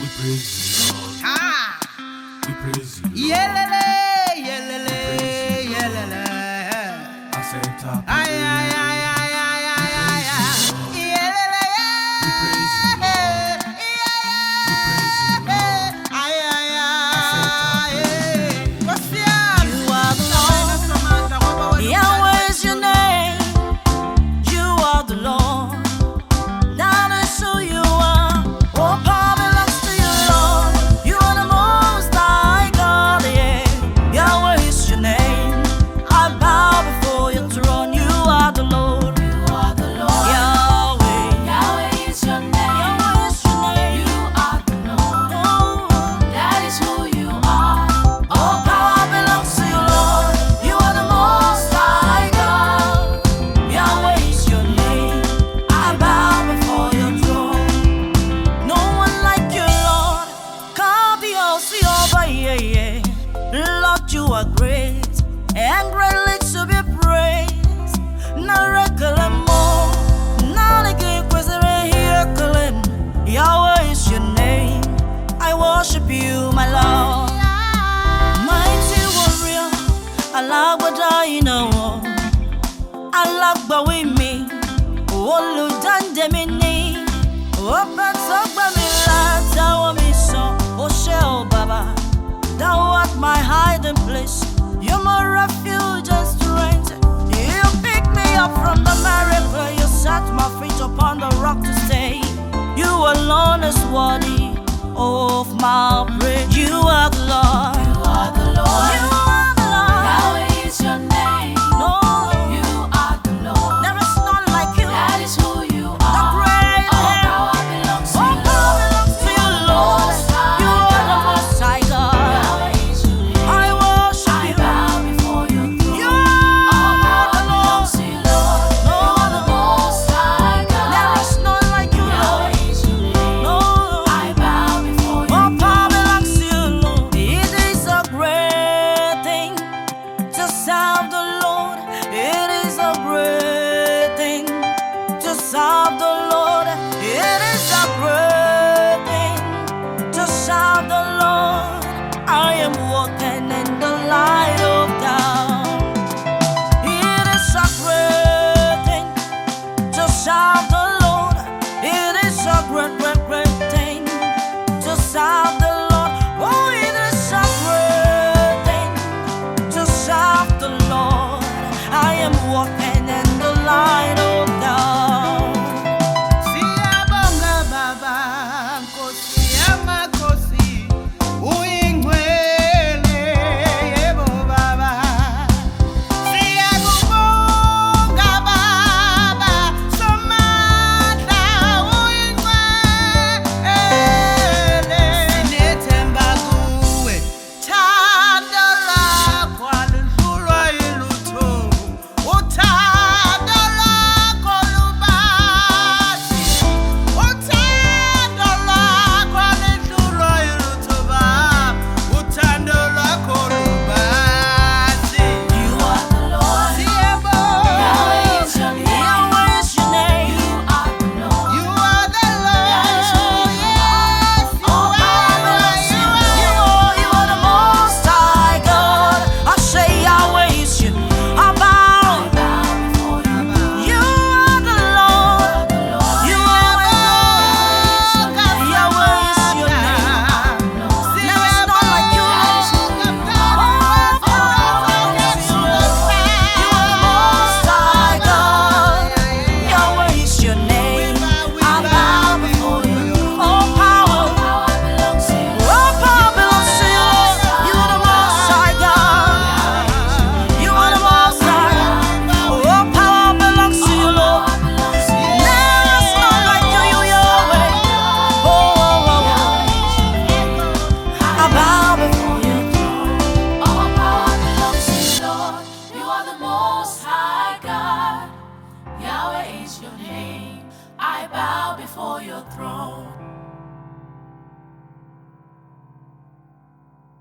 We praise you, Lord. Ah, We praise you, Lord. yelele, yelele, yelele. Accept our Ay, praise. ay, ay, ay, ay, ay, ay, ay. Yelele, We praise you, Lord. We praise you, Lord. ay, ay, Accept our ay. praise. Kosiam. You are the Lord. Yahweh is your name. You are the Lord. That is who you are. All power belongs to you, Lord. You are the most high God. Yeah. Yahweh is your name. I bow before your throne. You are the Lord. You are the Lord. Yahweh. Yahweh is your name. Yahweh is your name. You are the Lord. Oh. That is who you are. All power belongs to you, Lord. You are the most high God. Yahweh is your name. I bow before your throne. No one like you, Lord. Kabiosi over, yeah. Lord, you are great and greatly to be praised. Narekalemo, Naleke kwezere here kalem. Yahweh is your name. I worship you, my Lord. Mighty warrior, alagbada inawo, alagba with me, oludande mi ni, opatogba mi lata wa mi so, oshe o Baba. Thou art my hiding place, you're my refuge and strength. You pick me up from the merry clay, you set my feet upon the rock to stay. You alone is worthy of my praise. You are the Lord. You are the Lord. You are the Lord. Yahweh is your name. No, You are the Lord. there is none like you. That is who you The are. great All I am. power belongs to All you, power Lord. belongs to you, Lord. You are the Most High God. Yahweh is your name. I worship I you. bow before your throne. You All are power the Lord. belongs to you, Lord. No, You are the Most High there God. is none like you, Lord. Yahweh is your name. No. I bow before your All power throne. belongs to you, Lord. It is a great thing to serve the Lord. It is a great thing to serve the Lord. It is a great thing to serve the Lord. I am walking in the light of dawn. It is a great thing to serve the Lord. It is a great, great, great thing to serve the Lord. Oh, it is a great thing to serve the Lord. I am walking